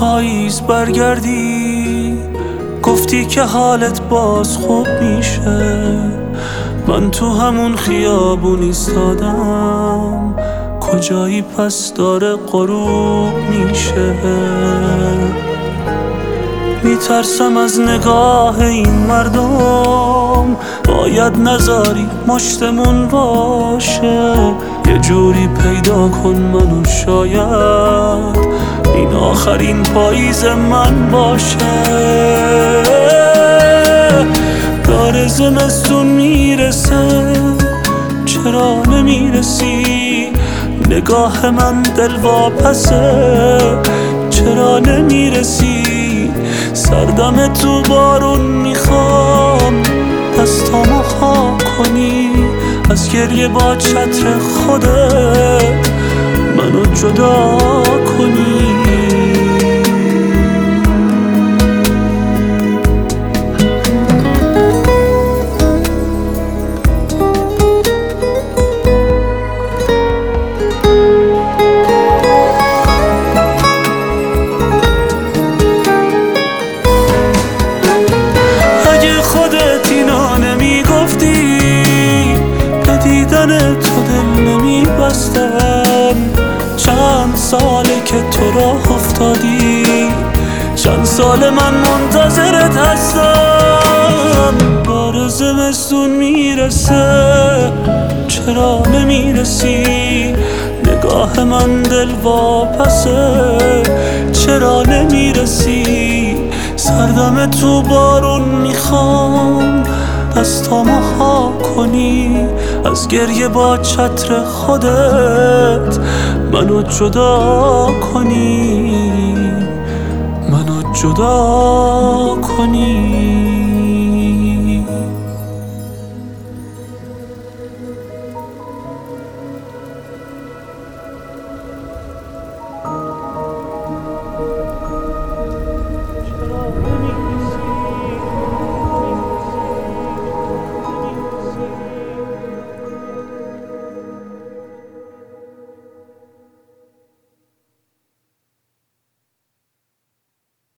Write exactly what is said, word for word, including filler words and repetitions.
پاییز برگردی، گفتی که حالت باز خوب میشه. من تو همون خیابون ایستادم، کجایی پس داره غروب میشه. میترسم از نگاه این مردم، باید نذاری مشتمون باشه. یه جوری پیدا کن منو، شاید این آخرین پاییز من باشه. داره زمستون میرسه، چرا نمیرسی؟ نگاه من دلواپسه، چرا نمیرسی؟ سردم تو بارون میخوام، دستامو خاک کنی، از گریه با چتر خودت منو جدا کنی. تو دل نمیبستم، چند ساله که تو راه افتادی، چند سال من منتظرت هستم. داره زمستون میرسه، چرا نمیرسی؟ نگاه من دلواپسه، چرا نمیرسی؟ سردم تو بارون میخوام، دستامو خاک کنی، از گریه با چتر خودت منو جدا کنی، منو جدا کنی.